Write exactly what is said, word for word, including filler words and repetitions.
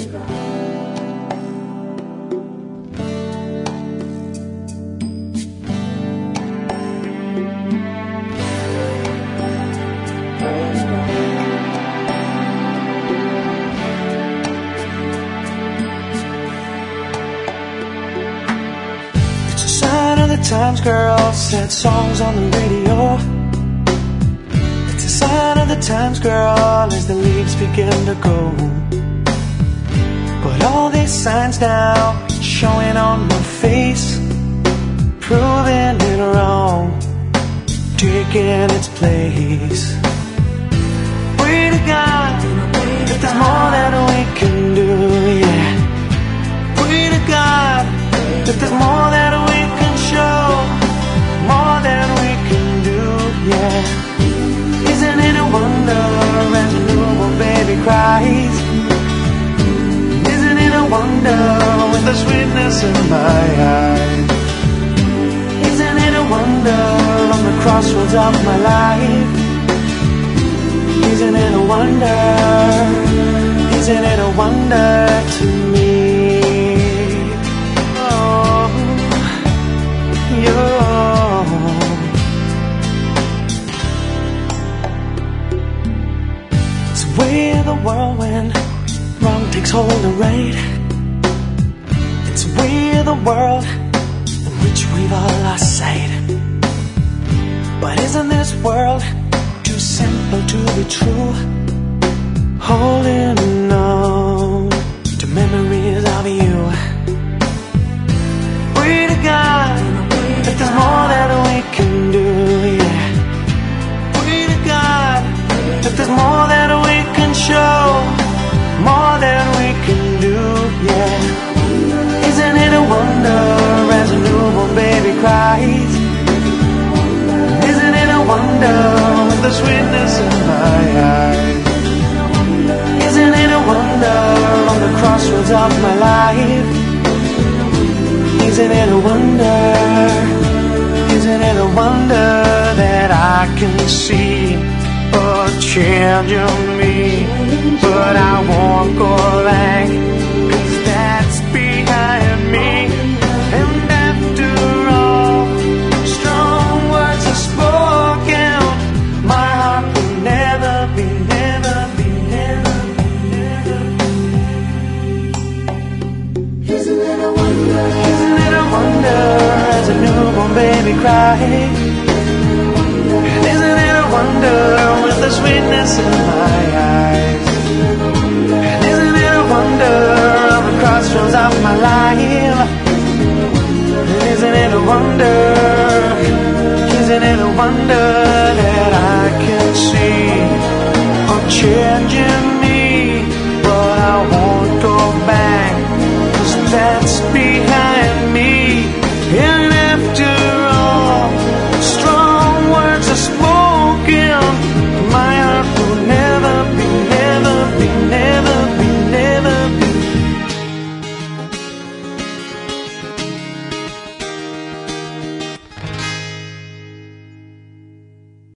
Times, girl, sad songs on the radio. It's a sign of the times, girl, as the leaves begin to go. But all these signs now showing on my face, proving it wrong, taking its place. Pray to God that there's more that we can do, yeah. Pray to God that there's more that we can show, more than we can do, yeah. Isn't it a wonder as a newborn baby cries? Isn't it a wonder with the sweetness in my eyes? Isn't it a wonder on the crossroads of my life? Isn't it a wonder? Isn't it a wonder to me? It's the way of the world when wrong takes hold of right. It's the way of the world in which we've all lost sight. But isn't this world too simple to be true? Holding on to memories of you. Pray to God that there's more that we can do, yeah. Pray to God that there's more that we can show, more that we can do, yeah. Isn't it a wonder as a newborn baby cries? Isn't it a wonder with the sweetness in my eyes? Isn't it a wonder on the crossroads of my life? Isn't it a wonder? Isn't it a wonder that I can see a change in me? But I won't go back, 'cause that's behind me. And after all, strong words are spoken, my heart will never be, never be, never be, never be. Isn't it a wonder? Isn't it a wonder as a newborn baby cries? And isn't it a wonder with the sweetness in my eyes? And isn't it a wonder on the crossroads of my life? And isn't it a wonder? Isn't it a wonder that I can see a change in me? But I won't go back, 'cause that's behind me.